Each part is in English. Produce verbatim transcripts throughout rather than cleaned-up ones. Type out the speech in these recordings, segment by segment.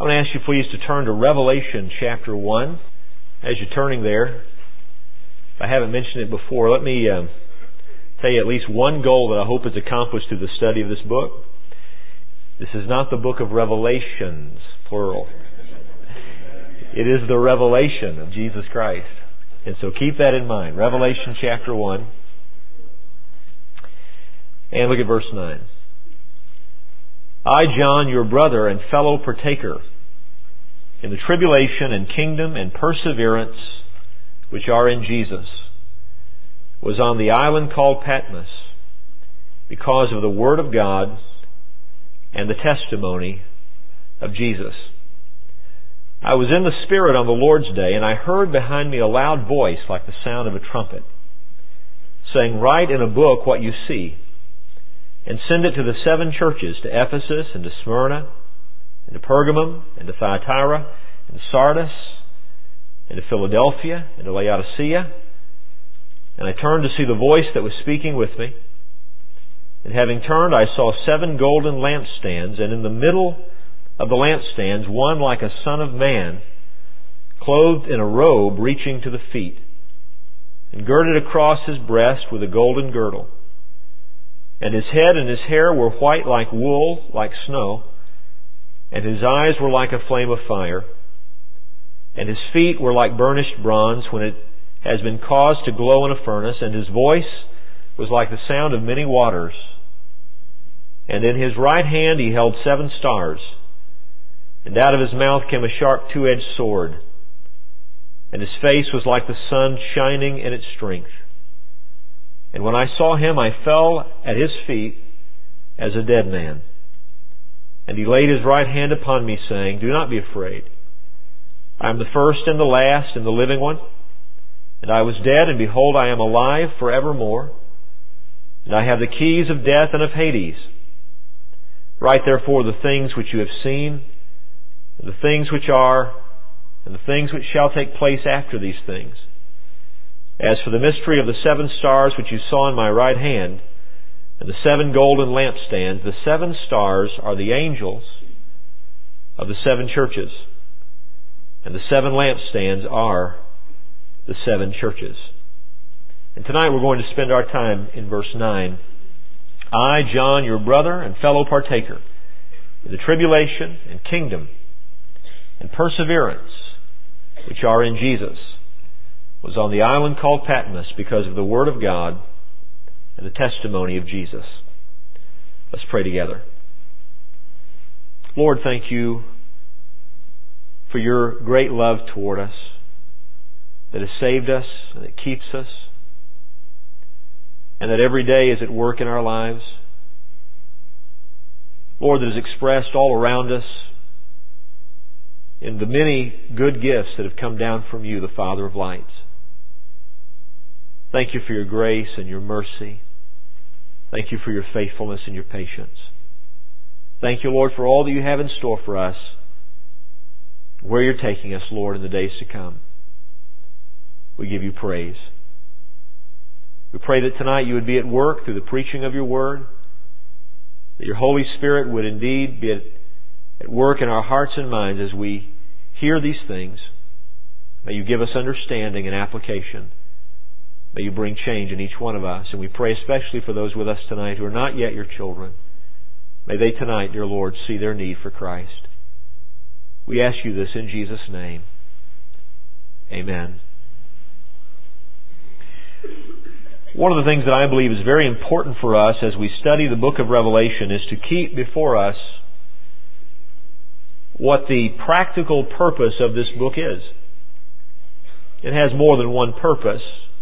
I want to ask you please to turn to Revelation chapter one. As you're turning there, if I haven't mentioned it before, let me uh, tell you at least one goal that I hope is accomplished through the study of this book. This is not the book of Revelations, plural. It is the revelation of Jesus Christ. And so keep that in mind. Revelation chapter one. And look at verse nine. I, John, your brother and fellow partaker in the tribulation and kingdom and perseverance which are in Jesus, was on the island called Patmos because of the Word of God and the testimony of Jesus. I was in the Spirit on the Lord's day, and I heard behind me a loud voice like the sound of a trumpet, saying, Write in a book what you see, and send it to the seven churches, to Ephesus, and to Smyrna, and to Pergamum, and to Thyatira, and to Sardis, and to Philadelphia, and to Laodicea. And I turned to see the voice that was speaking with me. And having turned, I saw seven golden lampstands, and in the middle of the lampstands one like a son of man, clothed in a robe reaching to the feet, and girded across his breast with a golden girdle. And his head and his hair were white like wool, like snow, and his eyes were like a flame of fire, and his feet were like burnished bronze when it has been caused to glow in a furnace, and his voice was like the sound of many waters. And in his right hand he held seven stars, and out of his mouth came a sharp two-edged sword, and his face was like the sun shining in its strength. And when I saw him, I fell at his feet as a dead man. And he laid his right hand upon me, saying, Do not be afraid. I am the first and the last and the living one. And I was dead, and behold, I am alive forevermore. And I have the keys of death and of Hades. Write therefore the things which you have seen, and the things which are, and the things which shall take place after these things. As for the mystery of the seven stars which you saw in my right hand, and the seven golden lampstands, the seven stars are the angels of the seven churches, and the seven lampstands are the seven churches. And tonight we're going to spend our time in verse nine. I, John, your brother and fellow partaker in the tribulation and kingdom and perseverance which are in Jesus, was on the island called Patmos because of the Word of God and the testimony of Jesus. Let's pray together. Lord, thank you for your great love toward us, that has saved us and that keeps us, and that every day is at work in our lives. Lord, that is expressed all around us in the many good gifts that have come down from you, the Father of lights. Thank you for your grace and your mercy. Thank you for your faithfulness and your patience. Thank you, Lord, for all that you have in store for us, where you're taking us, Lord, in the days to come. We give you praise. We pray that tonight you would be at work through the preaching of your word, that your Holy Spirit would indeed be at, at work in our hearts and minds as we hear these things. May you give us understanding and application. May you bring change in each one of us. And we pray especially for those with us tonight who are not yet your children. May they tonight, dear Lord, see their need for Christ. We ask you this in Jesus' name. Amen. One of the things that I believe is very important for us as we study the book of Revelation is to keep before us what the practical purpose of this book is. It has more than one purpose,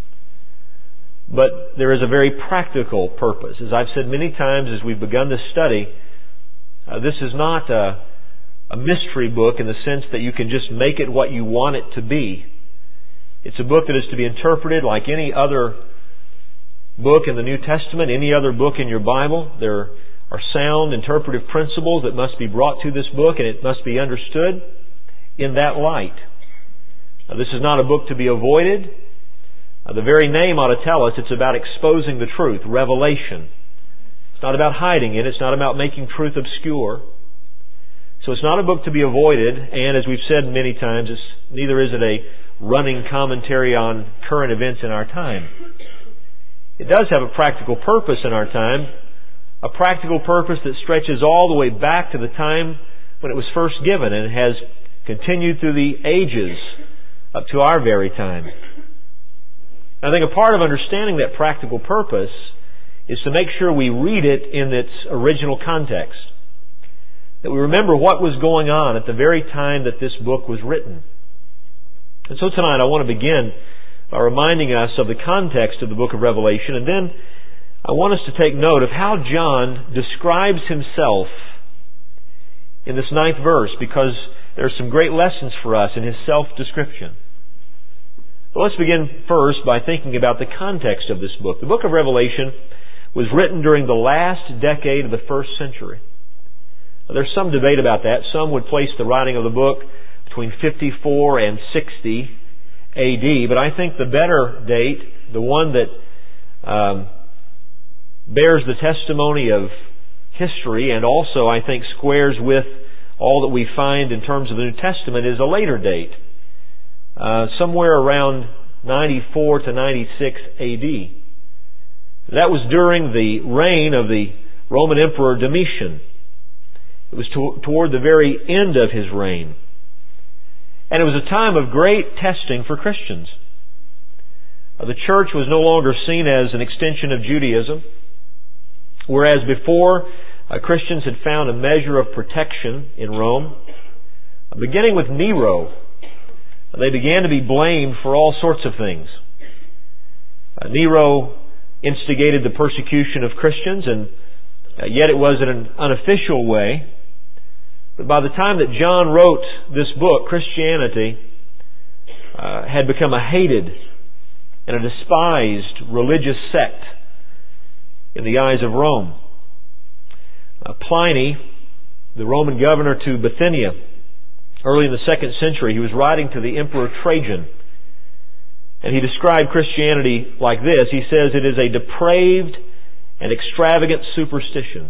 but there is a very practical purpose. As I've said many times as we've begun this study, uh, this is not a, a mystery book in the sense that you can just make it what you want it to be. It's a book that is to be interpreted like any other book in the New Testament, any other book in your Bible. There are sound interpretive principles that must be brought to this book, and it must be understood in that light. Now, this is not a book to be avoided. Uh, the very name ought to tell us it's about exposing the truth, revelation. It's not about hiding it. It's not about making truth obscure. So it's not a book to be avoided, and as we've said many times, it's, neither is it a running commentary on current events in our time. It does have a practical purpose in our time, a practical purpose that stretches all the way back to the time when it was first given and has continued through the ages up to our very time. I think a part of understanding that practical purpose is to make sure we read it in its original context. That we remember what was going on at the very time that this book was written. And so tonight I want to begin by reminding us of the context of the book of Revelation, and then I want us to take note of how John describes himself in this ninth verse, because there are some great lessons for us in his self-description. But let's begin first by thinking about the context of this book. The book of Revelation was written during the last decade of the first century. Now, there's some debate about that. Some would place the writing of the book between fifty-four and sixty A D, but I think the better date, the one that um, bears the testimony of history and also, I think, squares with all that we find in terms of the New Testament, is a later date. Uh, somewhere around ninety-four to ninety-six A D. That was during the reign of the Roman Emperor Domitian. It was to, toward the very end of his reign. And it was a time of great testing for Christians. Uh, the church was no longer seen as an extension of Judaism, whereas before uh, Christians had found a measure of protection in Rome. Uh, beginning with Nero, they began to be blamed for all sorts of things. Uh, Nero instigated the persecution of Christians, and uh, yet it was in an unofficial way. But by the time that John wrote this book, Christianity uh, had become a hated and a despised religious sect in the eyes of Rome. Uh, Pliny, the Roman governor to Bithynia, early in the second century, he was writing to the Emperor Trajan. And he described Christianity like this. He says, it is a depraved and extravagant superstition.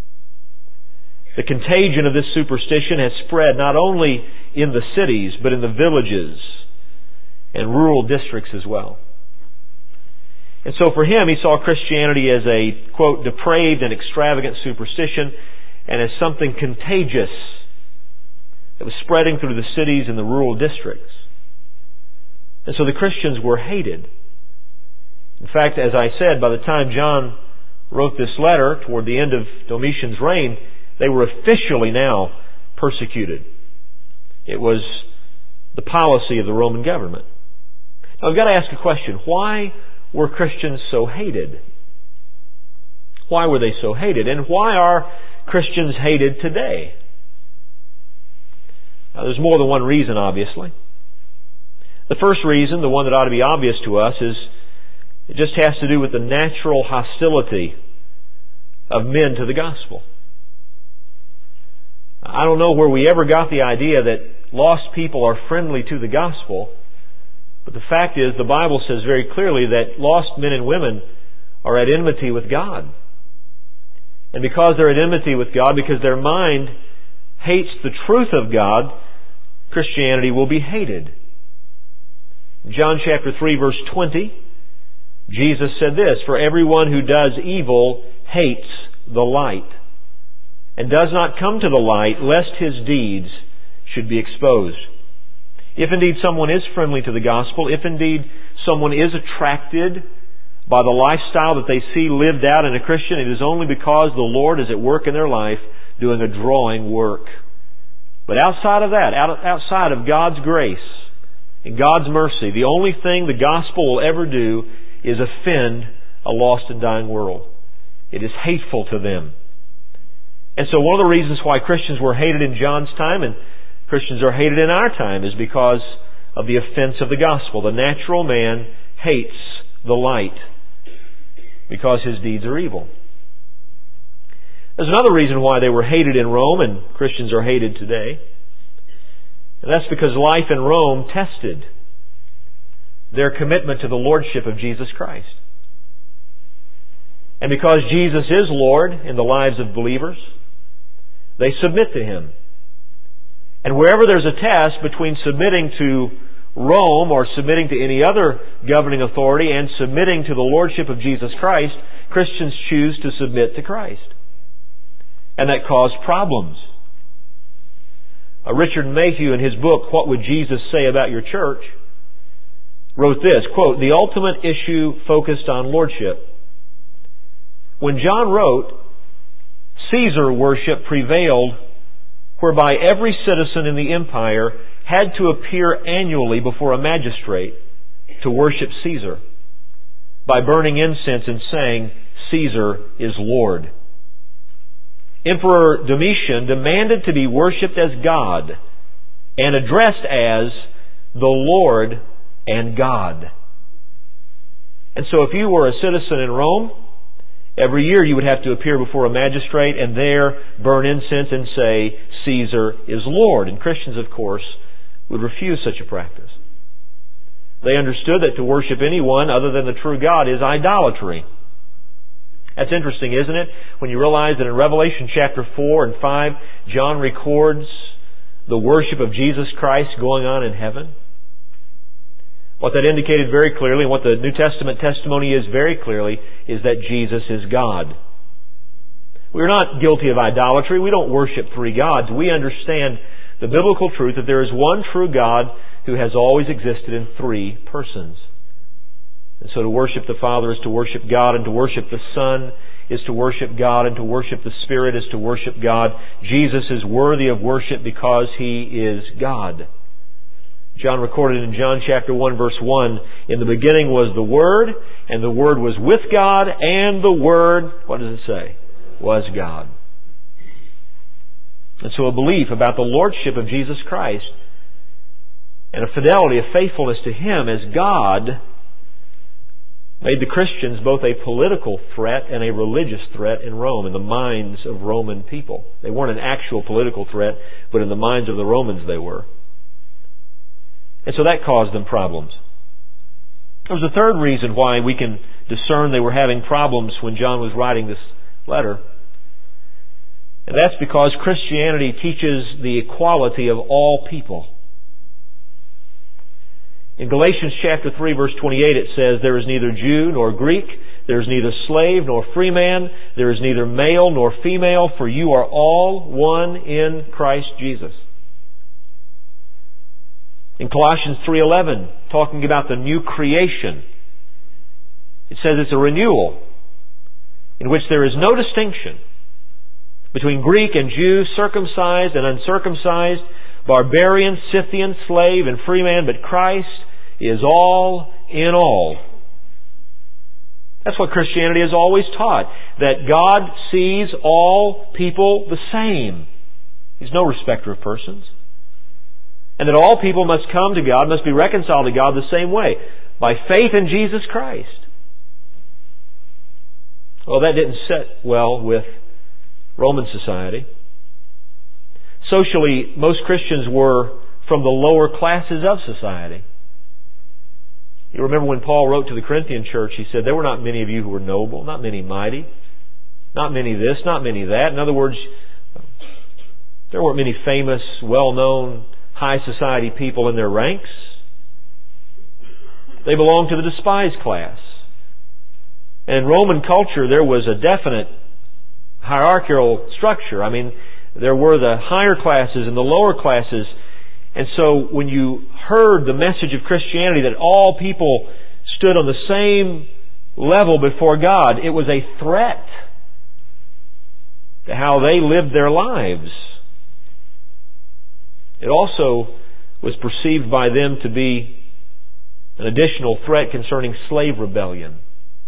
The contagion of this superstition has spread not only in the cities, but in the villages and rural districts as well. And so for him, he saw Christianity as a, quote, depraved and extravagant superstition, and as something contagious that was spreading through the cities and the rural districts. And so the Christians were hated. In fact, as I said, by the time John wrote this letter toward the end of Domitian's reign, they were officially now persecuted. It was the policy of the Roman government. Now we've got to ask a question. Why were Christians so hated? Why were they so hated? And why are Christians hated today? Now, there's more than one reason, obviously. The first reason, the one that ought to be obvious to us, is it just has to do with the natural hostility of men to the gospel. I don't know where we ever got the idea that lost people are friendly to the gospel, but the fact is the Bible says very clearly that lost men and women are at enmity with God. And because they're at enmity with God, because their mind hates the truth of God, Christianity will be hated. In John chapter three verse twenty, Jesus said this, "For everyone who does evil hates the light, and does not come to the light, lest his deeds should be exposed." If indeed someone is friendly to the gospel, if indeed someone is attracted by the lifestyle that they see lived out in a Christian, it is only because the Lord is at work in their life doing a drawing work. But outside of that, outside of God's grace and God's mercy, the only thing the gospel will ever do is offend a lost and dying world. It is hateful to them. And so one of the reasons why Christians were hated in John's time and Christians are hated in our time is because of the offense of the gospel. The natural man hates the light because his deeds are evil. There's another reason why they were hated in Rome and Christians are hated today. And that's because life in Rome tested their commitment to the lordship of Jesus Christ. And because Jesus is Lord in the lives of believers, they submit to Him. And wherever there's a test between submitting to Rome or submitting to any other governing authority and submitting to the lordship of Jesus Christ, Christians choose to submit to Christ. And that caused problems. Uh, Richard Mayhew, in his book, What Would Jesus Say About Your Church?, wrote this, quote, "The ultimate issue focused on lordship. When John wrote, Caesar worship prevailed, whereby every citizen in the empire had to appear annually before a magistrate to worship Caesar by burning incense and saying, 'Caesar is Lord.' Emperor Domitian demanded to be worshipped as God and addressed as the Lord and God. And so if you were a citizen in Rome, every year you would have to appear before a magistrate and there burn incense and say, 'Caesar is Lord.'" And Christians, of course, would refuse such a practice. They understood that to worship anyone other than the true God is idolatry. That's interesting, isn't it? When you realize that in Revelation chapter four and five, John records the worship of Jesus Christ going on in heaven. What that indicated very clearly, and what the New Testament testimony is very clearly, is that Jesus is God. We're not guilty of idolatry. We don't worship three gods. We understand the biblical truth that there is one true God who has always existed in three persons. And so to worship the Father is to worship God, and to worship the Son is to worship God, and to worship the Spirit is to worship God. Jesus is worthy of worship because He is God. John recorded in John chapter one verse one, "In the beginning was the Word, and the Word was with God, and the Word," what does it say? "Was God." And so a belief about the Lordship of Jesus Christ and a fidelity, a faithfulness to Him as God made the Christians both a political threat and a religious threat in Rome, in the minds of Roman people. They weren't an actual political threat, but in the minds of the Romans they were. And so that caused them problems. There was a third reason why we can discern they were having problems when John was writing this letter. And that's because Christianity teaches the equality of all people. In Galatians chapter three verse twenty-eight it says, "There is neither Jew nor Greek, there is neither slave nor free man, there is neither male nor female, for you are all one in Christ Jesus." In Colossians three eleven, talking about the new creation, it says it's a renewal in which there is no distinction between Greek and Jew, circumcised and uncircumcised, barbarian, Scythian, slave and free man, but Christ is all in all. That's what Christianity has always taught, that God sees all people the same. He's no respecter of persons. And that all people must come to God, must be reconciled to God the same way, by faith in Jesus Christ. Well, that didn't sit well with Roman society. Socially, most Christians were from the lower classes of society. You remember when Paul wrote to the Corinthian church, he said, "There were not many of you who were noble, not many mighty, not many this, not many that." In other words, there weren't many famous, well-known, high society people in their ranks. They belonged to the despised class. And in Roman culture, there was a definite hierarchical structure. I mean, there were the higher classes and the lower classes. And so when you heard the message of Christianity that all people stood on the same level before God, it was a threat to how they lived their lives. It also was perceived by them to be an additional threat concerning slave rebellion.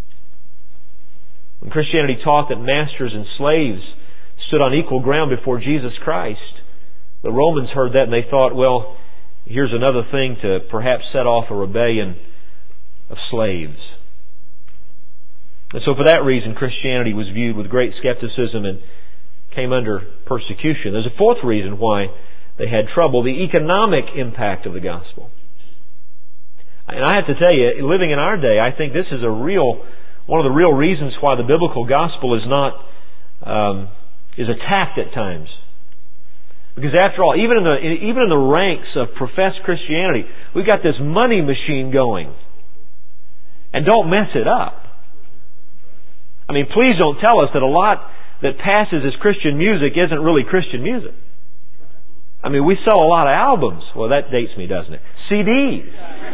When Christianity taught that masters and slaves stood on equal ground before Jesus Christ, the Romans heard that and they thought, well, here's another thing to perhaps set off a rebellion of slaves. And so for that reason, Christianity was viewed with great skepticism and came under persecution. There's a fourth reason why they had trouble: the economic impact of the gospel. And I have to tell you, living in our day, I think this is a real, one of the real reasons why the biblical gospel is not, um, is attacked at times. Because after all, even in the even in the ranks of professed Christianity, we've got this money machine going. And don't mess it up. I mean, please don't tell us that a lot that passes as Christian music isn't really Christian music. I mean, we sell a lot of albums. Well, that dates me, doesn't it? C Ds.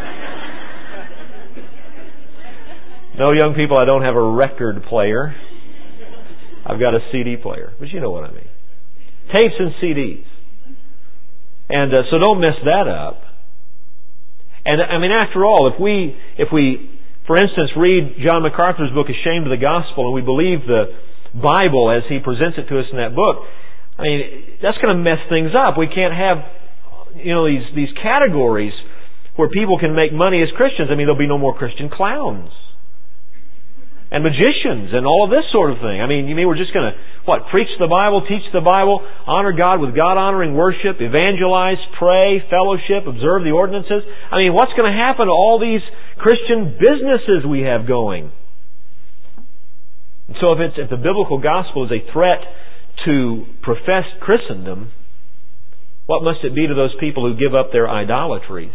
No, young people, I don't have a record player. I've got a C D player. But you know what I mean. Tapes and C Ds. And uh, so don't mess that up. And I mean, after all, if we, if we, for instance, read John MacArthur's book, Ashamed of the Gospel, and we believe the Bible as he presents it to us in that book, I mean, that's going to mess things up. We can't have, you know, these, these categories where people can make money as Christians. I mean, there'll be no more Christian clowns and magicians and all of this sort of thing. I mean, you mean we're just going to, what, preach the Bible, teach the Bible, honor God with God-honoring worship, evangelize, pray, fellowship, observe the ordinances? I mean, what's going to happen to all these Christian businesses we have going? And so if it's, if the biblical gospel is a threat to professed Christendom, what must it be to those people who give up their idolatries?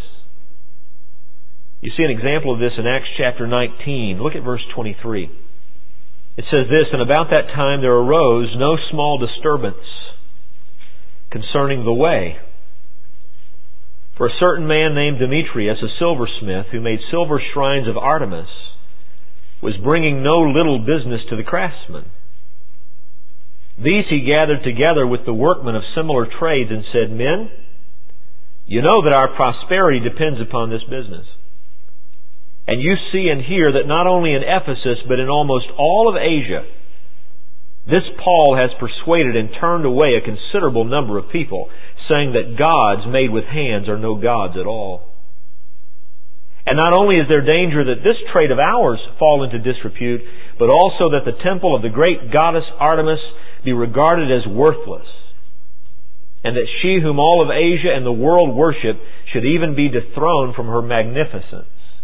You see an example of this in Acts chapter nineteen. Look at verse twenty-three. It says this, "And about that time there arose no small disturbance concerning the way. For a certain man named Demetrius, a silversmith, who made silver shrines of Artemis, was bringing no little business to the craftsmen. These he gathered together with the workmen of similar trades and said, 'Men, you know that our prosperity depends upon this business. And you see and hear that not only in Ephesus, but in almost all of Asia, this Paul has persuaded and turned away a considerable number of people, saying that gods made with hands are no gods at all. And not only is there danger that this trade of ours fall into disrepute, but also that the temple of the great goddess Artemis be regarded as worthless, and that she whom all of Asia and the world worship should even be dethroned from her magnificence.'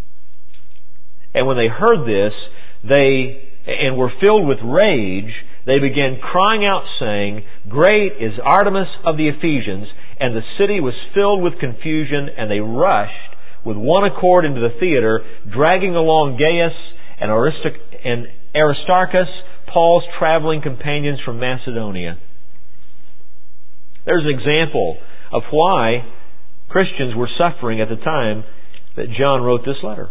And when they heard this, they and were filled with rage, they began crying out, saying, 'Great is Artemis of the Ephesians!' And the city was filled with confusion, and they rushed with one accord into the theater, dragging along Gaius and Aristarchus, Paul's traveling companions from Macedonia." There's an example of why Christians were suffering at the time that John wrote this letter.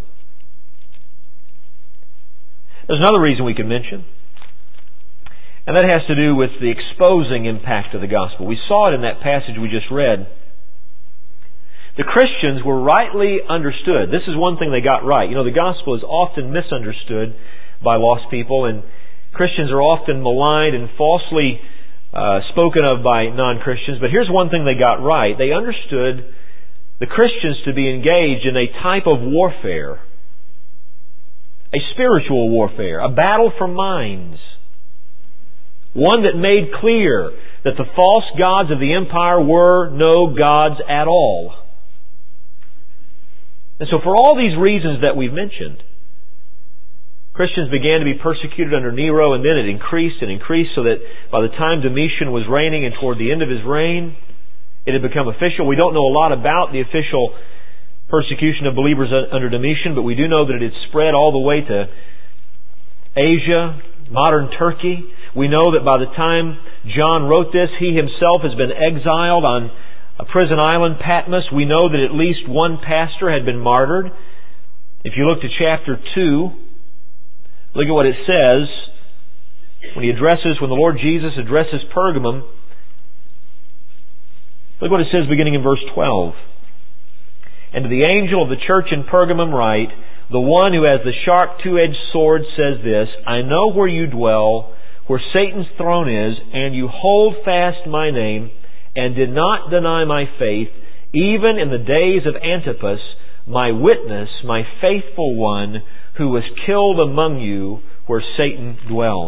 There's another reason we could mention, and that has to do with the exposing impact of the gospel. We saw it in that passage we just read. The Christians were rightly understood. This is one thing they got right. You know, the gospel is often misunderstood by lost people, and Christians are often maligned and falsely uh, spoken of by non-Christians. But here's one thing they got right. They understood the Christians to be engaged in a type of warfare, a spiritual warfare, a battle for minds. One that made clear that the false gods of the empire were no gods at all. And so for all these reasons that we've mentioned, Christians began to be persecuted under Nero, and then it increased and increased so that by the time Domitian was reigning and toward the end of his reign, it had become official. We don't know a lot about the official persecution of believers under Domitian, but we do know that it had spread all the way to Asia, modern Turkey. We know that by the time John wrote this, he himself has been exiled on a prison island, Patmos. We know that at least one pastor had been martyred. If you look to chapter two, look at what it says when he addresses, when the Lord Jesus addresses Pergamum. Look what it says beginning in verse twelve. "And to the angel of the church in Pergamum write, the one who has the sharp two-edged sword says this, I know where you dwell, where Satan's throne is, and you hold fast my name, and did not deny my faith, even in the days of Antipas, my witness, my faithful one, who was killed among you, where Satan dwells."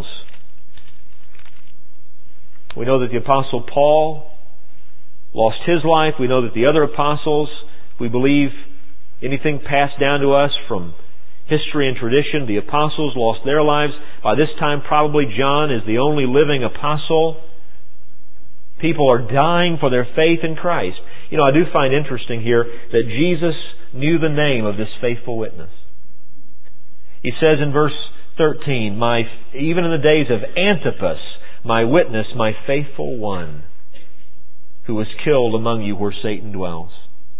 We know that the Apostle Paul lost his life. We know that the other apostles, we believe anything passed down to us from history and tradition, the apostles lost their lives. By this time, probably John is the only living apostle. People are dying for their faith in Christ. You know, I do find interesting here that Jesus knew the name of this faithful witness. He says in verse thirteen, "My even in the days of Antipas, my witness, my faithful one, who was killed among you where Satan dwells."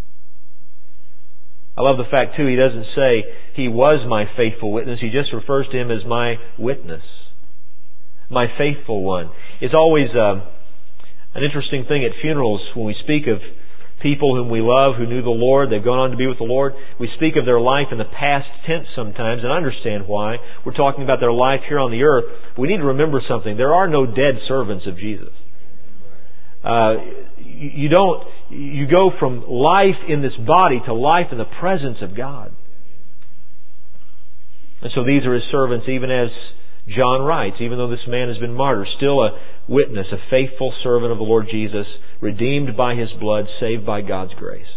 I love the fact, too, he doesn't say he was my faithful witness. He just refers to him as my witness, my faithful one. It's always uh, an interesting thing at funerals when we speak of people whom we love, who knew the Lord, they've gone on to be with the Lord. We speak of their life in the past tense sometimes, and I understand why. We're talking about their life here on the earth. But we need to remember something. There are no dead servants of Jesus. Uh, you don't, you go from life in this body to life in the presence of God. And so these are His servants, even as John writes, even though this man has been martyred, still a witness, a faithful servant of the Lord Jesus, redeemed by His blood, saved by God's grace.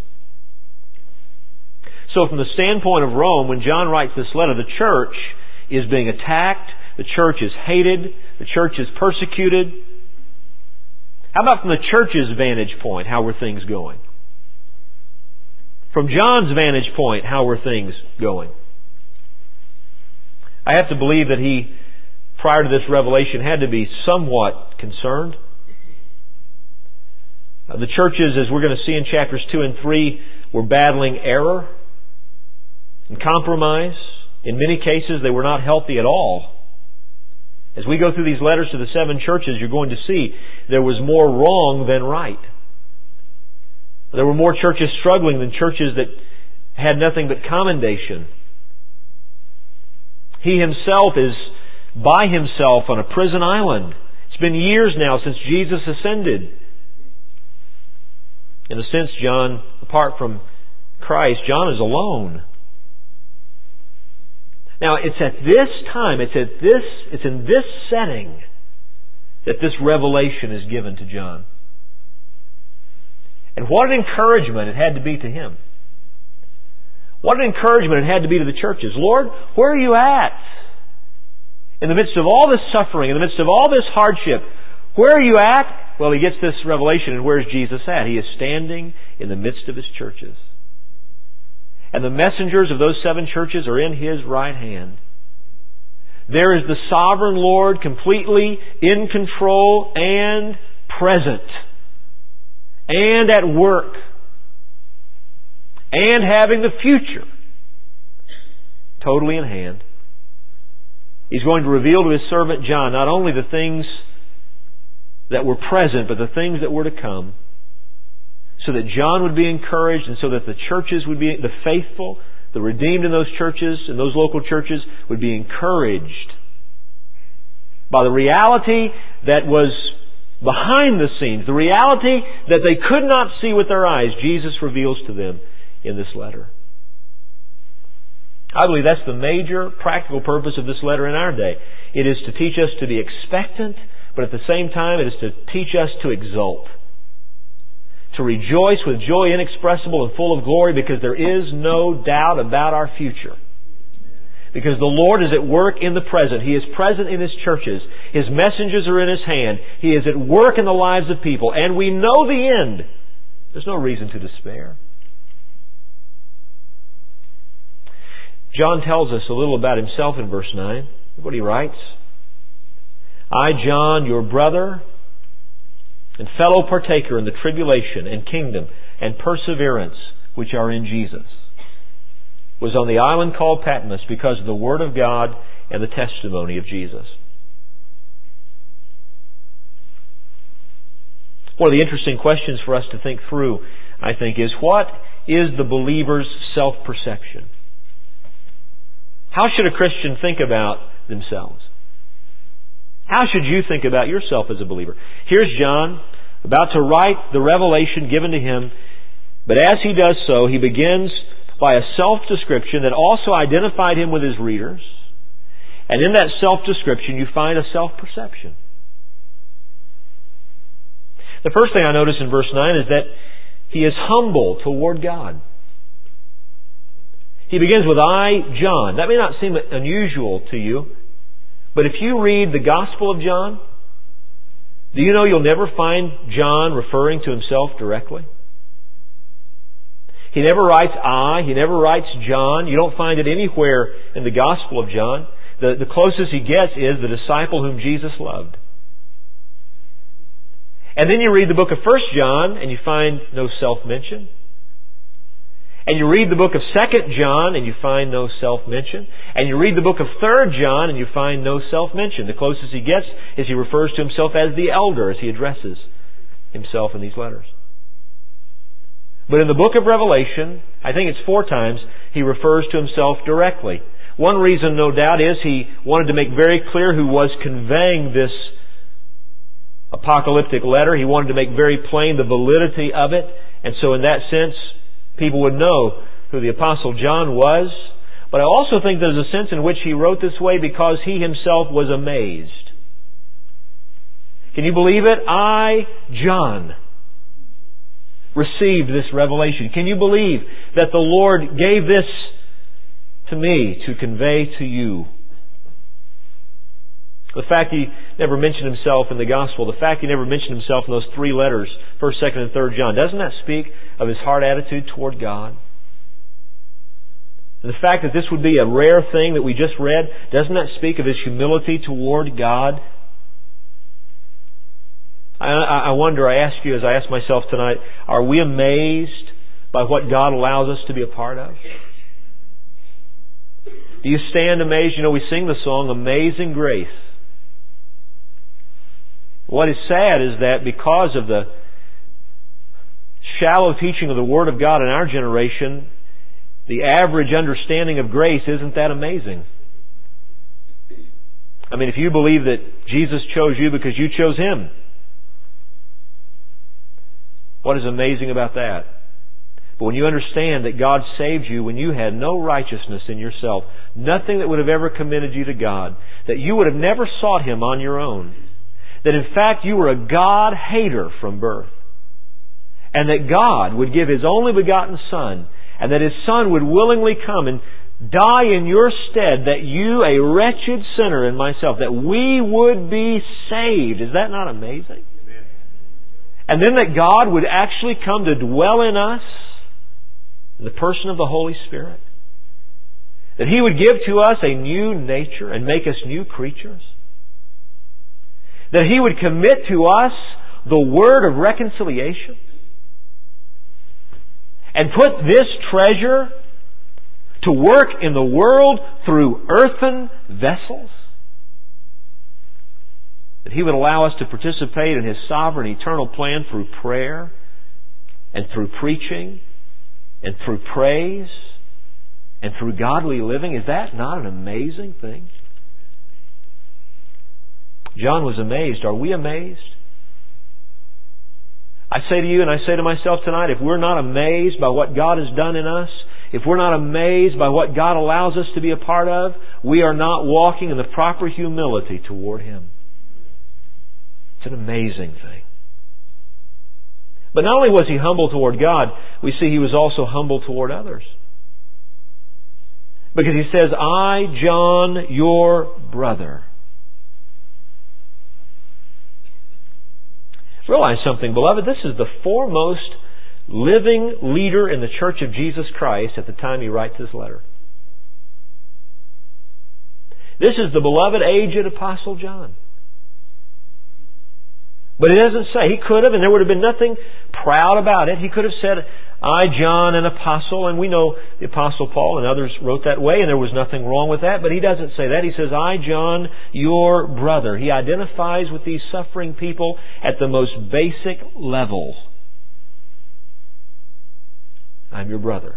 So from the standpoint of Rome, when John writes this letter, the church is being attacked, the church is hated, the church is persecuted. How about from the church's vantage point, how were things going? From John's vantage point, how were things going? I have to believe that he, prior to this revelation, had to be somewhat concerned. The churches, as we're going to see in chapters two and three, were battling error and compromise. In many cases, they were not healthy at all. As we go through these letters to the seven churches, you're going to see there was more wrong than right. There were more churches struggling than churches that had nothing but commendation. He himself is by himself on a prison island. It's been years now since Jesus ascended. In a sense, John, apart from Christ, John is alone. Now, it's at this time, it's at this, it's in this setting that this revelation is given to John. And what an encouragement it had to be to him. What an encouragement it had to be to the churches. Lord, where are you at? In the midst of all this suffering, in the midst of all this hardship, where are you at? Well, he gets this revelation, and where's Jesus at? He is standing in the midst of His churches. And the messengers of those seven churches are in His right hand. There is the sovereign Lord completely in control and present. And at work. And having the future totally in hand. He's going to reveal to His servant John not only the things that were present, but the things that were to come, so that John would be encouraged, and so that the churches would be, the faithful, the redeemed in those churches, in those local churches, would be encouraged by the reality that was behind the scenes, the reality that they could not see with their eyes. Jesus reveals to them in this letter. I believe that's the major practical purpose of this letter in our day. It is to teach us to be expectant, but at the same time it is to teach us to exult. To rejoice with joy inexpressible and full of glory, because there is no doubt about our future. Because the Lord is at work in the present. He is present in His churches. His messengers are in His hand. He is at work in the lives of people. And we know the end. There's no reason to despair. John tells us a little about himself in verse nine. Look what he writes. I, John, your brother and fellow partaker in the tribulation and kingdom and perseverance which are in Jesus, was on the island called Patmos because of the Word of God and the testimony of Jesus. One of the interesting questions for us to think through, I think, is what is the believer's self-perception? How should a Christian think about themselves? How should you think about yourself as a believer? Here's John, about to write the revelation given to him, but as he does so, he begins by a self-description that also identified him with his readers. And in that self-description, you find a self-perception. The first thing I notice in verse nine is that he is humble toward God. He begins with, I, John. That may not seem unusual to you, but if you read the Gospel of John, Do you know you'll never find John referring to himself directly? He never writes I. He never writes John. You don't find it anywhere in the Gospel of John. The, the closest he gets is the disciple whom Jesus loved. And then you read the book of First John and you find no self-mention. And you read the book of Second John and you find no self-mention. And you read the book of Third John and you find no self-mention. The closest he gets is he refers to himself as the elder as he addresses himself in these letters. But in the book of Revelation, I think it's four times, he refers to himself directly. One reason, no doubt, is he wanted to make very clear who was conveying this apocalyptic letter. He wanted to make very plain the validity of it. And so in that sense, people would know who the Apostle John was. But I also think there's a sense in which he wrote this way because he himself was amazed. Can you believe it? I, John, received this revelation. Can you believe that the Lord gave this to me to convey to you? The fact he never mentioned himself in the Gospel, the fact he never mentioned himself in those three letters, First, Second, and Third John, doesn't that speak of his heart attitude toward God? And the fact that this would be a rare thing that we just read, doesn't that speak of his humility toward God? I, I wonder, I ask you as I ask myself tonight, are we amazed by what God allows us to be a part of? Do you stand amazed? You know, we sing the song, Amazing Grace. What is sad is that because of the shallow teaching of the Word of God in our generation, the average understanding of grace isn't that amazing. I mean, if you believe that Jesus chose you because you chose Him, what is amazing about that? But when you understand that God saved you when you had no righteousness in yourself, nothing that would have ever commended you to God, that you would have never sought Him on your own, that in fact you were a God-hater from birth, and that God would give His only begotten Son, and that His Son would willingly come and die in your stead, that you, a wretched sinner in myself, that we would be saved. Is that not amazing? Amen. And then that God would actually come to dwell in us in the person of the Holy Spirit. That He would give to us a new nature and make us new creatures. That He would commit to us the word of reconciliation. And put this treasure to work in the world through earthen vessels. That He would allow us to participate in His sovereign eternal plan through prayer and through preaching and through praise and through godly living. Is that not an amazing thing? John was amazed. Are we amazed? I say to you and I say to myself tonight, if we're not amazed by what God has done in us, if we're not amazed by what God allows us to be a part of, we are not walking in the proper humility toward Him. It's an amazing thing. But not only was he humble toward God, we see he was also humble toward others. Because he says, I, John, your brother. Realize something, beloved. This is the foremost living leader in the Church of Jesus Christ at the time he writes this letter. This is the beloved aged Apostle John. But it doesn't say. He could have, and there would have been nothing proud about it. He could have said, I, John, an apostle. And we know the Apostle Paul and others wrote that way, and there was nothing wrong with that. But he doesn't say that. He says, I, John, your brother. He identifies with these suffering people at the most basic level. I'm your brother.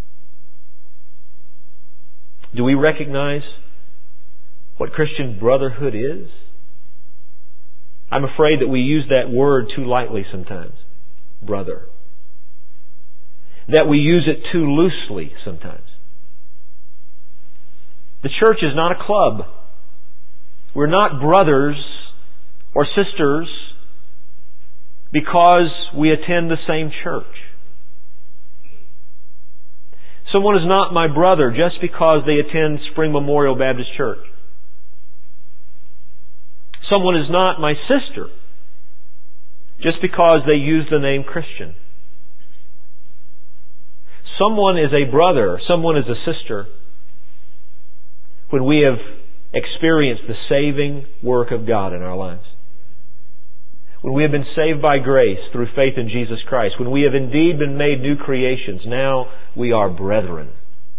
Do we recognize what Christian brotherhood is? I'm afraid that we use that word too lightly sometimes. Brother. That we use it too loosely sometimes. The church is not a club. We're not brothers or sisters because we attend the same church. Someone is not my brother just because they attend Spring Memorial Baptist Church. Someone is not my sister just because they use the name Christian. Someone is a brother, someone is a sister, when we have experienced the saving work of God in our lives. When we have been saved by grace through faith in Jesus Christ. When we have indeed been made new creations. Now we are brethren.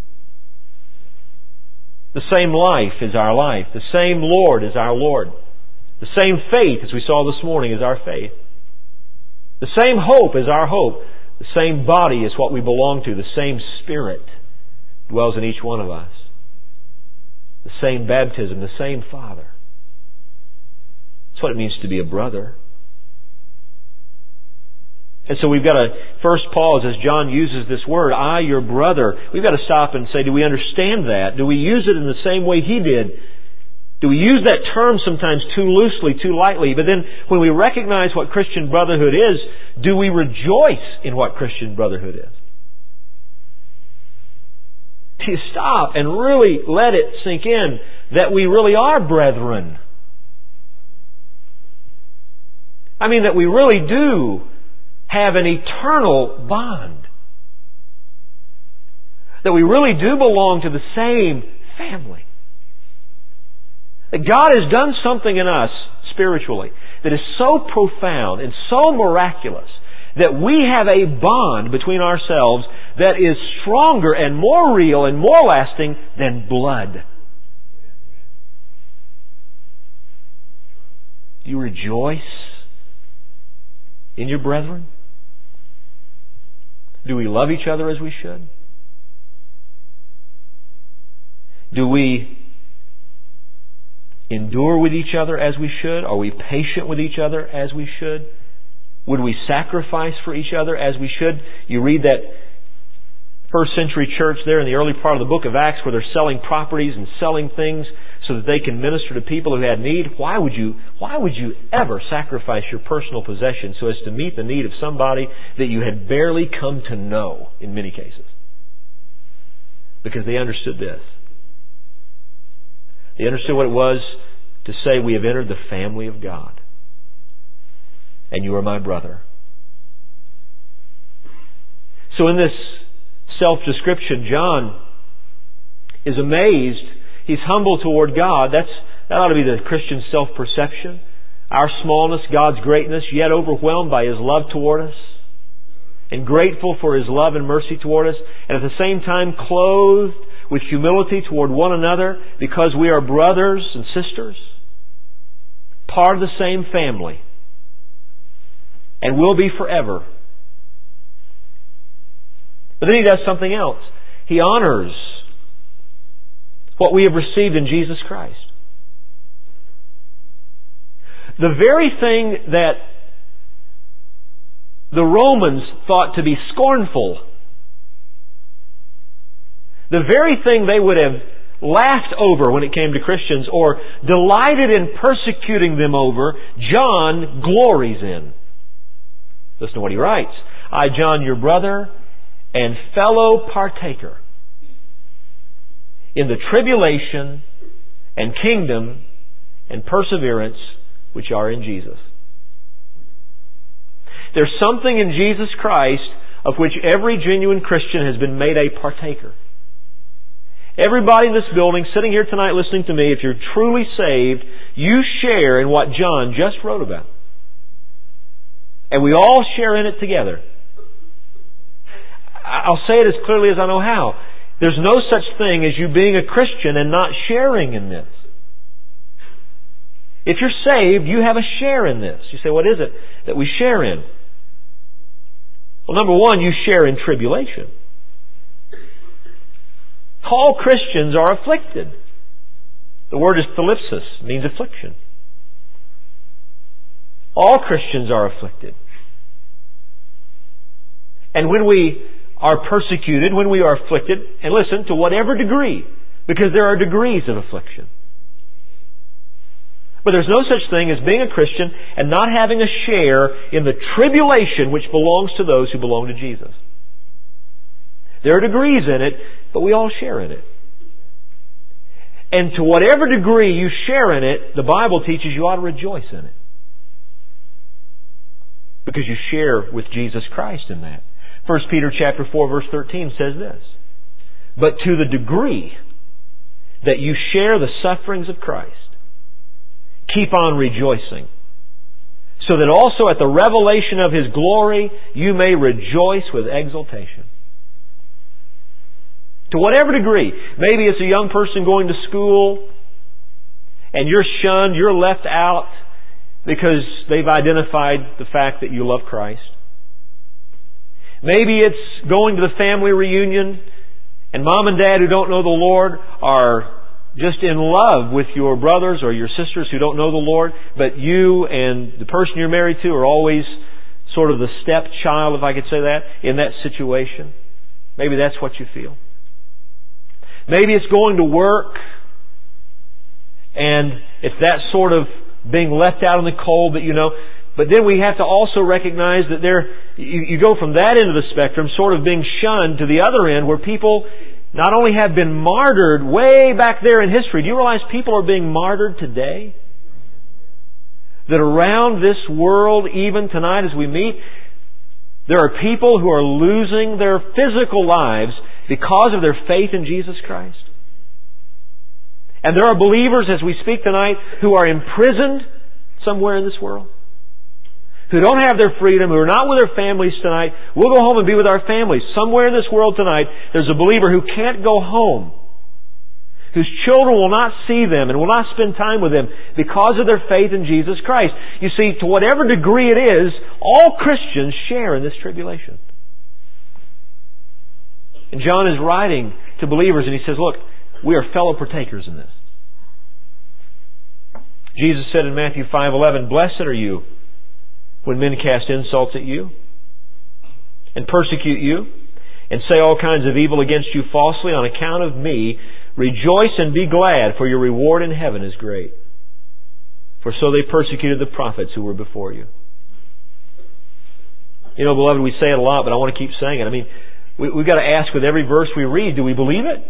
The same life is our life. The same Lord is our Lord. The same faith, as we saw this morning, is our faith. The same hope is our hope. The same body is what we belong to. The same Spirit dwells in each one of us. The same baptism, the same Father. That's what it means to be a brother. And so we've got to first pause as John uses this word, I, your brother. We've got to stop and say, do we understand that? Do we use it in the same way he did? Do we use that term sometimes too loosely, too lightly? But then when we recognize what Christian brotherhood is, do we rejoice in what Christian brotherhood is? Do you stop and really let it sink in that we really are brethren? I mean, that we really do have an eternal bond. That we really do belong to the same family. That God has done something in us spiritually that is so profound and so miraculous that we have a bond between ourselves that is stronger and more real and more lasting than blood. Do you rejoice in your brethren? Do we love each other as we should? Do we endure with each other as we should? Are we patient with each other as we should? Would we sacrifice for each other as we should? You read that first century church there in the early part of the book of Acts where they're selling properties and selling things so that they can minister to people who had need. Why would you, why would you ever sacrifice your personal possessions so as to meet the need of somebody that you had barely come to know in many cases? Because they understood this. They understood what it was to say, we have entered the family of God. And you are my brother. So in this self-description, John is amazed. He's humble toward God. That's, that ought to be the Christian self-perception. Our smallness, God's greatness, yet overwhelmed by His love toward us. And grateful for His love and mercy toward us. And at the same time clothed with humility toward one another because we are brothers and sisters. Part of the same family. And will be forever. But then he does something else. He honors what we have received in Jesus Christ. The very thing that the Romans thought to be scornful, the very thing they would have laughed over when it came to Christians or delighted in persecuting them over, John glories in. Listen to what he writes. I, John, your brother and fellow partaker in the tribulation and kingdom and perseverance which are in Jesus. There's something in Jesus Christ of which every genuine Christian has been made a partaker. Everybody in this building, sitting here tonight listening to me, if you're truly saved, you share in what John just wrote about. And we all share in it together. I'll say it as clearly as I know how. There's no such thing as you being a Christian and not sharing in this. If you're saved, you have a share in this. You say, what is it that we share in? Well, number one, you share in tribulation. All Christians are afflicted. The word is thlipsis, means affliction. All Christians are afflicted. And when we are persecuted, when we are afflicted, and listen, to whatever degree, because there are degrees of affliction. But there's no such thing as being a Christian and not having a share in the tribulation which belongs to those who belong to Jesus. There are degrees in it, but we all share in it. And to whatever degree you share in it, the Bible teaches you ought to rejoice in it. because you share with Jesus Christ in that. First Peter chapter four verse thirteen says this, "But to the degree that you share the sufferings of Christ, keep on rejoicing, so that also at the revelation of His glory you may rejoice with exultation." To whatever degree, maybe it's a young person going to school and you're shunned, you're left out because they've identified the fact that you love Christ. Maybe it's going to the family reunion and mom and dad who don't know the Lord are just in love with your brothers or your sisters who don't know the Lord, but you and the person you're married to are always sort of the stepchild, if I could say that, in that situation. Maybe that's what you feel. Maybe it's going to work and it's that sort of being left out in the cold that you know. But then we have to also recognize that there, you, you go from that end of the spectrum, sort of being shunned, to the other end where people not only have been martyred way back there in history. Do you realize people are being martyred today? That around this world, even tonight as we meet, there are people who are losing their physical lives because of their faith in Jesus Christ. And there are believers, as we speak tonight, who are imprisoned somewhere in this world, who don't have their freedom, who are not with their families tonight. We'll go home and be with our families. Somewhere in this world tonight, there's a believer who can't go home, whose children will not see them and will not spend time with them because of their faith in Jesus Christ. You see, to whatever degree it is, all Christians share in this tribulation. And John is writing to believers and he says, look, we are fellow partakers in this. Jesus said in Matthew five eleven, "Blessed are you when men cast insults at you and persecute you and say all kinds of evil against you falsely on account of me. Rejoice and be glad, for your reward in heaven is great. For so they persecuted the prophets who were before you." You know, beloved, we say it a lot, but I want to keep saying it. I mean, we, we've got to ask with every verse we read, do we believe it?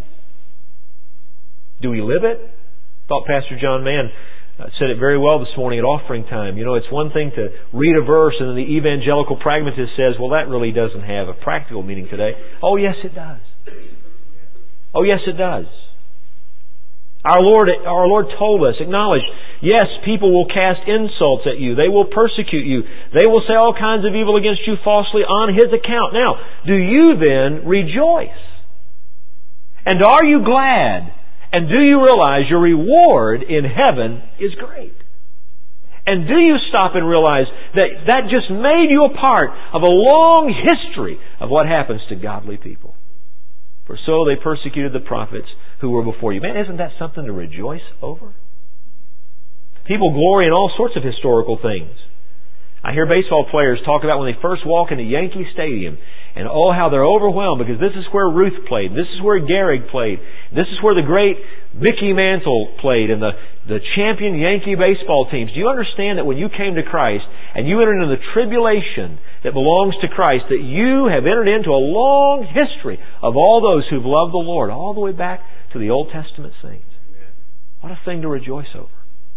Do we live it? I thought Pastor John Mann said it very well this morning at offering time. You know, it's one thing to read a verse and then the evangelical pragmatist says, well, that really doesn't have a practical meaning today. Oh, yes, it does. Oh, yes, it does. Our Lord, our Lord told us, acknowledged, yes, people will cast insults at you. They will persecute you. They will say all kinds of evil against you falsely on His account. Now, do you then rejoice? And are you glad? And do you realize your reward in heaven is great? And do you stop and realize that that just made you a part of a long history of what happens to godly people? For so they persecuted the prophets who were before you. Man, isn't that something to rejoice over? People glory in all sorts of historical things. I hear baseball players talk about when they first walk into Yankee Stadium and oh, how they're overwhelmed because this is where Ruth played. This is where Gehrig played. This is where the great Mickey Mantle played and the, the champion Yankee baseball teams. Do you understand that when you came to Christ and you entered into the tribulation that belongs to Christ, that you have entered into a long history of all those who've loved the Lord, all the way back to the Old Testament saints? What a thing to rejoice over.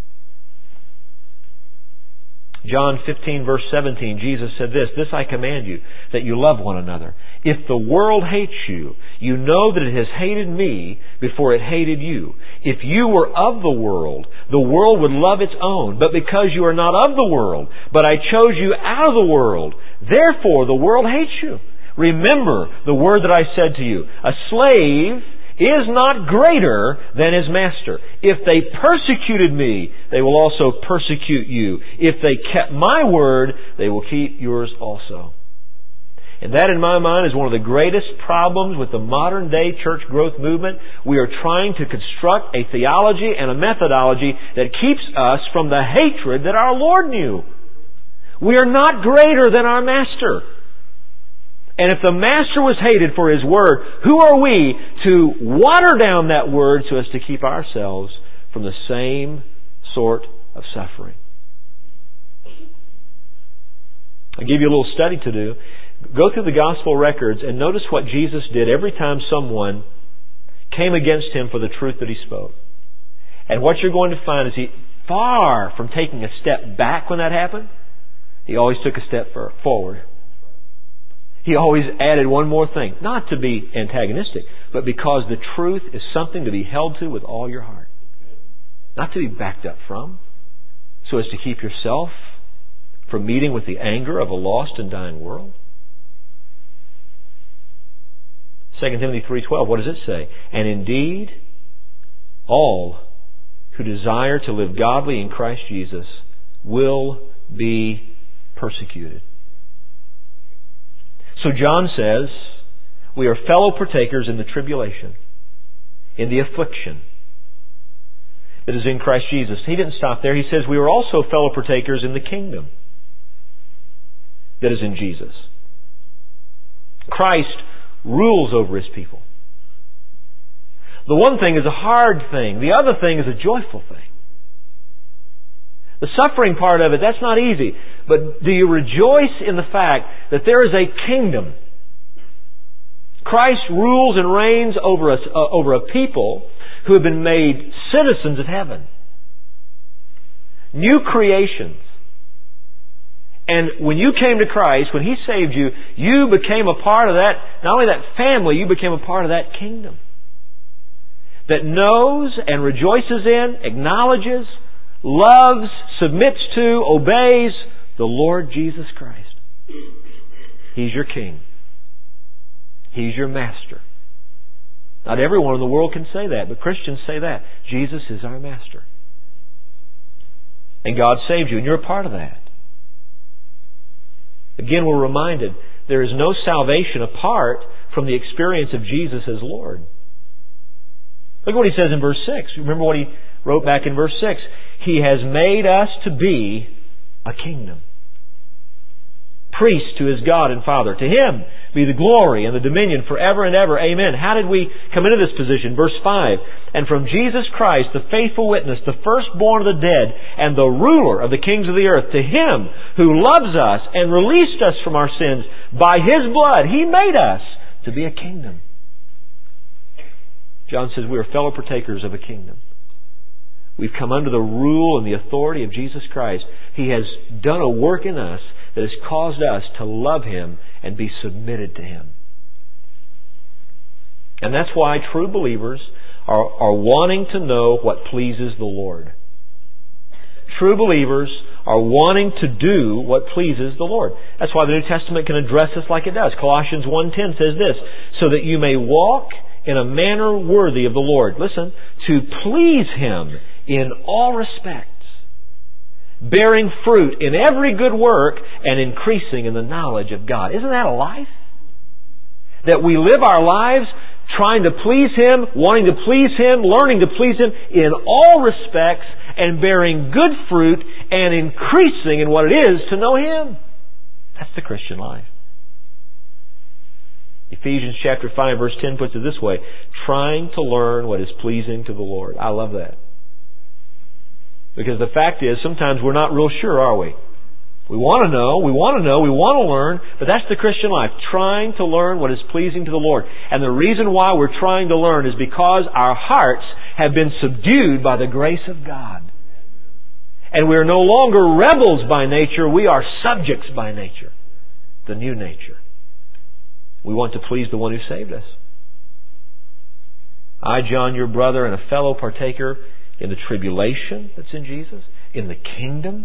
John fifteen verse seventeen, Jesus said this, "This I command you, that you love one another. If the world hates you, you know that it has hated me before it hated you. If you were of the world, the world would love its own. But because you are not of the world, but I chose you out of the world, therefore the world hates you. Remember the word that I said to you, a slave is not greater than his master. If they persecuted me, they will also persecute you. If they kept my word, they will keep yours also." And that, in my mind, is one of the greatest problems with the modern day church growth movement. We are trying to construct a theology and a methodology that keeps us from the hatred that our Lord knew. We are not greater than our master. And if the Master was hated for His Word, who are we to water down that Word so as to keep ourselves from the same sort of suffering? I'll give you a little study to do. Go through the Gospel records and notice what Jesus did every time someone came against Him for the truth that He spoke. And what you're going to find is He, far from taking a step back when that happened, He always took a step forward. He always added one more thing. Not to be antagonistic, but because the truth is something to be held to with all your heart. Not to be backed up from, so as to keep yourself from meeting with the anger of a lost and dying world. Second Timothy three twelve, what does it say? And indeed, all who desire to live godly in Christ Jesus will be persecuted. So John says, we are fellow partakers in the tribulation, in the affliction that is in Christ Jesus. He didn't stop there. He says we are also fellow partakers in the kingdom that is in Jesus. Christ rules over His people. The one thing is a hard thing. The other thing is a joyful thing. The suffering part of it, that's not easy. But do you rejoice in the fact that there is a kingdom? Christ rules and reigns over a, uh, over a people who have been made citizens of heaven. New creations. And when you came to Christ, when He saved you, you became a part of that, not only that family, you became a part of that kingdom that knows and rejoices in, acknowledges, loves, submits to, obeys the Lord Jesus Christ. He's your King. He's your Master. Not everyone in the world can say that, but Christians say that. Jesus is our Master. And God saved you, and you're a part of that. Again, we're reminded there is no salvation apart from the experience of Jesus as Lord. Look at what He says in verse six. Remember what He wrote back in verse six. He has made us to be a kingdom. Priest to His God and Father. To Him be the glory and the dominion forever and ever. Amen. How did we come into this position? Verse five. And from Jesus Christ, the faithful witness, the firstborn of the dead, and the ruler of the kings of the earth, to Him who loves us and released us from our sins by His blood, He made us to be a kingdom. John says we are fellow partakers of a kingdom. We've come under the rule and the authority of Jesus Christ. He has done a work in us that has caused us to love Him and be submitted to Him. And that's why true believers are, are wanting to know what pleases the Lord. True believers are wanting to do what pleases the Lord. That's why the New Testament can address us like it does. Colossians one ten says this, so that you may walk in a manner worthy of the Lord. Listen, to please Him in all respects, bearing fruit in every good work and increasing in the knowledge of God. Isn't that a life? That we live our lives trying to please Him, wanting to please Him, learning to please Him in all respects, and bearing good fruit and increasing in what it is to know Him. That's the Christian life. Ephesians chapter five verse ten puts it this way, trying to learn what is pleasing to the Lord. I love that. Because the fact is, sometimes we're not real sure, are we? We want to know, we want to know, we want to learn, but that's the Christian life, trying to learn what is pleasing to the Lord. And the reason why we're trying to learn is because our hearts have been subdued by the grace of God. And we are no longer rebels by nature, we are subjects by nature. The new nature. We want to please the one who saved us. I, John, your brother and a fellow partaker in the tribulation that's in Jesus, in the kingdom.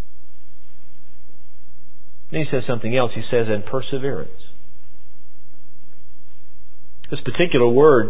Then he says something else. He says, and perseverance. This particular word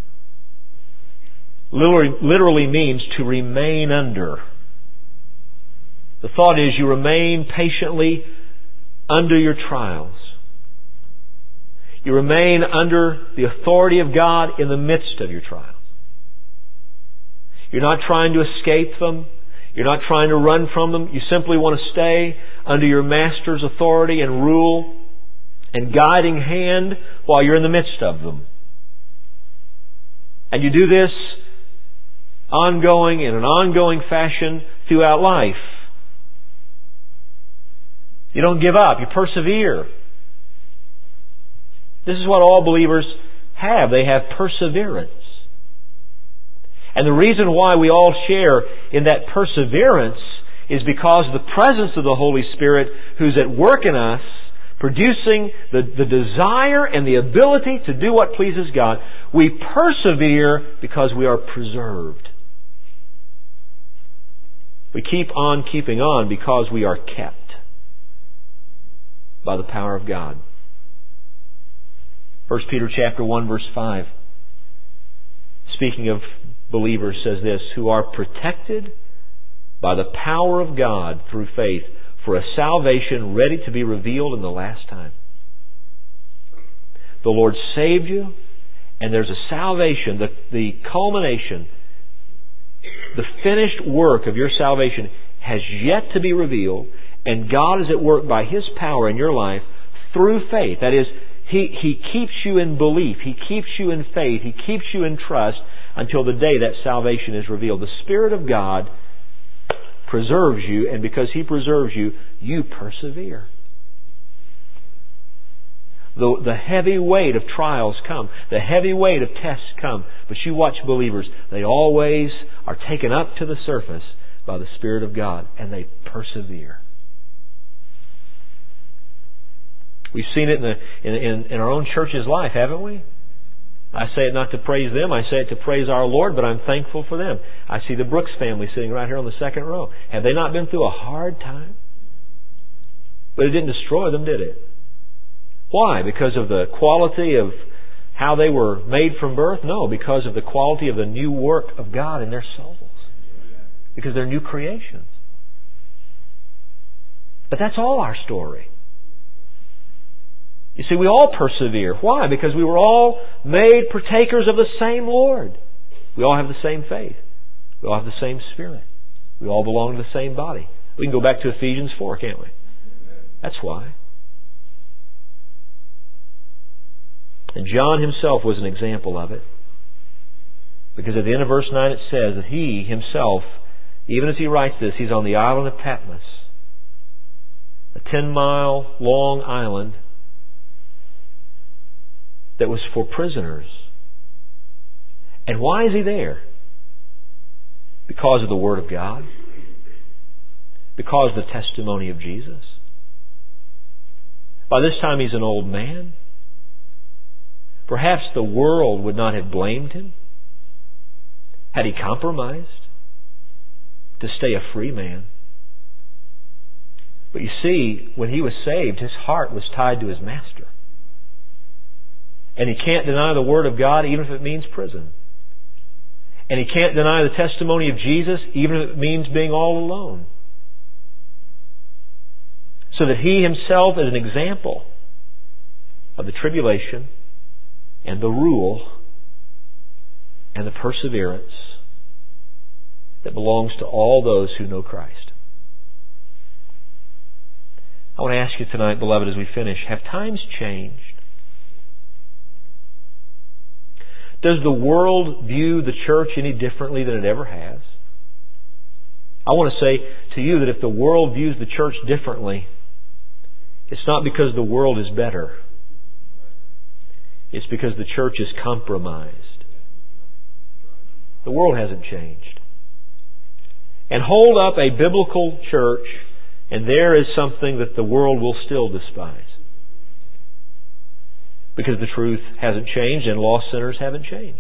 literally, literally means to remain under. The thought is you remain patiently under your trials. You remain under the authority of God in the midst of your trials. You're not trying to escape them. You're not trying to run from them. You simply want to stay under your Master's authority and rule and guiding hand while you're in the midst of them. And you do this ongoing, in an ongoing fashion throughout life. You don't give up. You persevere. This is what all believers have. They have perseverance. And the reason why we all share in that perseverance is because of the presence of the Holy Spirit who's at work in us, producing the, the desire and the ability to do what pleases God. We persevere because we are preserved. We keep on keeping on because we are kept by the power of God. First Peter chapter one verse five, speaking of believers, says this, who are protected by the power of God through faith for a salvation ready to be revealed in the last time. The Lord saved you, and there's a salvation, the, the culmination, the finished work of your salvation has yet to be revealed, and God is at work by His power in your life through faith. That is, He, He keeps you in belief, He keeps you in faith, He keeps you in trust until the day that salvation is revealed. The Spirit of God preserves you, and because He preserves you, you persevere. The, the heavy weight of trials come. The heavy weight of tests come. But you watch believers, they always are taken up to the surface by the Spirit of God, and they persevere. We've seen it in, the, in, in, in our own church's life, haven't we? I say it not to praise them, I say it to praise our Lord, but I'm thankful for them. I see the Brooks family sitting right here on the second row. Have they not been through a hard time? But it didn't destroy them, did it? Why? Because of the quality of how they were made from birth? No, because of the quality of the new work of God in their souls. Because they're new creations. But that's all our story. You see, we all persevere. Why? Because we were all made partakers of the same Lord. We all have the same faith. We all have the same Spirit. We all belong to the same body. We can go back to Ephesians four, can't we? That's why. And John himself was an example of it. Because at the end of verse nine it says that he himself, even as he writes this, he's on the island of Patmos. A ten mile long island that was for prisoners. And why is he there? Because of the Word of God? Because of the testimony of Jesus? By this time he's an old man. Perhaps the world would not have blamed him had he compromised to stay a free man. But you see, when he was saved, his heart was tied to his master. And he can't deny the Word of God even if it means prison. And he can't deny the testimony of Jesus even if it means being all alone. So that he himself is an example of the tribulation and the rule and the perseverance that belongs to all those who know Christ. I want to ask you tonight, beloved, as we finish, have times changed? Does the world view the church any differently than it ever has? I want to say to you that if the world views the church differently, it's not because the world is better. It's because the church is compromised. The world hasn't changed. And hold up a biblical church, and there is something that the world will still despise. Because the truth hasn't changed and lost sinners haven't changed.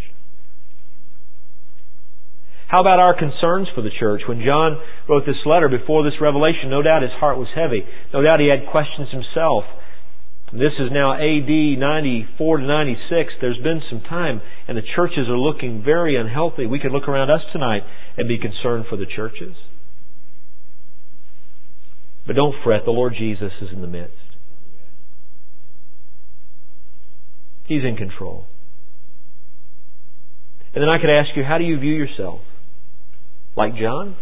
How about our concerns for the church? When John wrote this letter before this revelation, no doubt his heart was heavy. No doubt he had questions himself. This is now A D ninety-four to ninety-six. There's been some time, and the churches are looking very unhealthy. We could look around us tonight and be concerned for the churches. But don't fret, the Lord Jesus is in the midst. He's in control. And then I could ask you, how do you view yourself? Like John?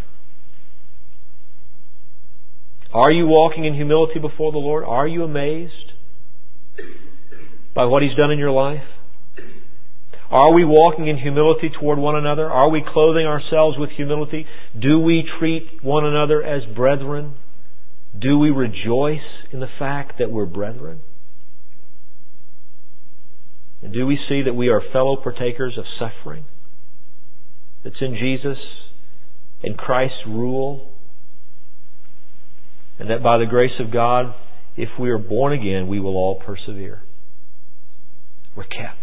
Are you walking in humility before the Lord? Are you amazed by what He's done in your life? Are we walking in humility toward one another? Are we clothing ourselves with humility? Do we treat one another as brethren? Do we rejoice in the fact that we're brethren? And do we see that we are fellow partakers of suffering that's in Jesus and Christ's rule And that by the grace of God, if we are born again, we will all persevere. We're kept.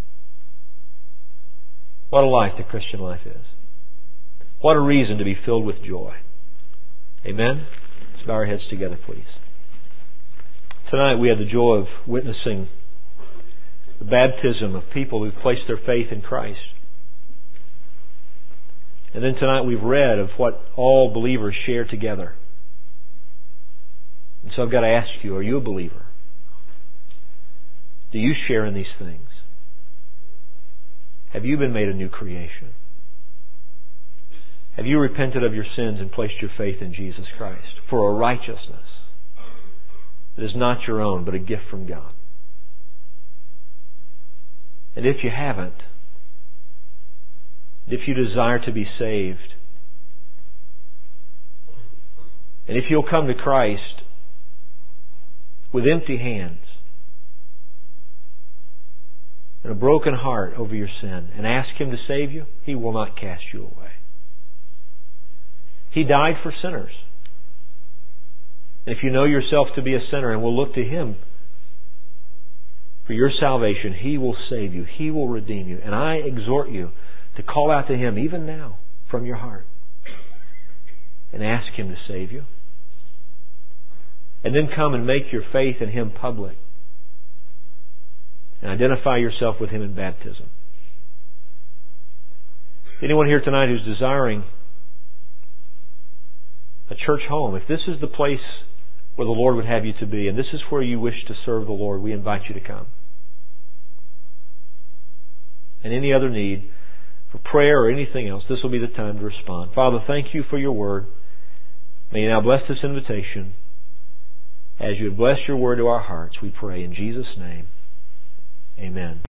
What a life the Christian life is. What a reason to be filled with joy. Amen? Let's bow our heads together, please. Tonight we had the joy of witnessing the baptism of people who've placed their faith in Christ. And then tonight we've read of what all believers share together. And so I've got to ask you, are you a believer? Do you share in these things? Have you been made a new creation? Have you repented of your sins and placed your faith in Jesus Christ for a righteousness that is not your own, but a gift from God? And if you haven't, if you desire to be saved, and if you'll come to Christ with empty hands and a broken heart over your sin and ask Him to save you, He will not cast you away. He died for sinners. And if you know yourself to be a sinner and will look to Him for your salvation, He will save you. He will redeem you. And I exhort you to call out to Him even now from your heart and ask Him to save you. And then come and make your faith in Him public and identify yourself with Him in baptism. Anyone here tonight who's desiring a church home, if this is the place where the Lord would have you to be, and this is where you wish to serve the Lord, we invite you to come. And any other need for prayer or anything else, this will be the time to respond. Father, thank You for Your Word. May You now bless this invitation. As You have blessed Your Word to our hearts, we pray in Jesus' name. Amen.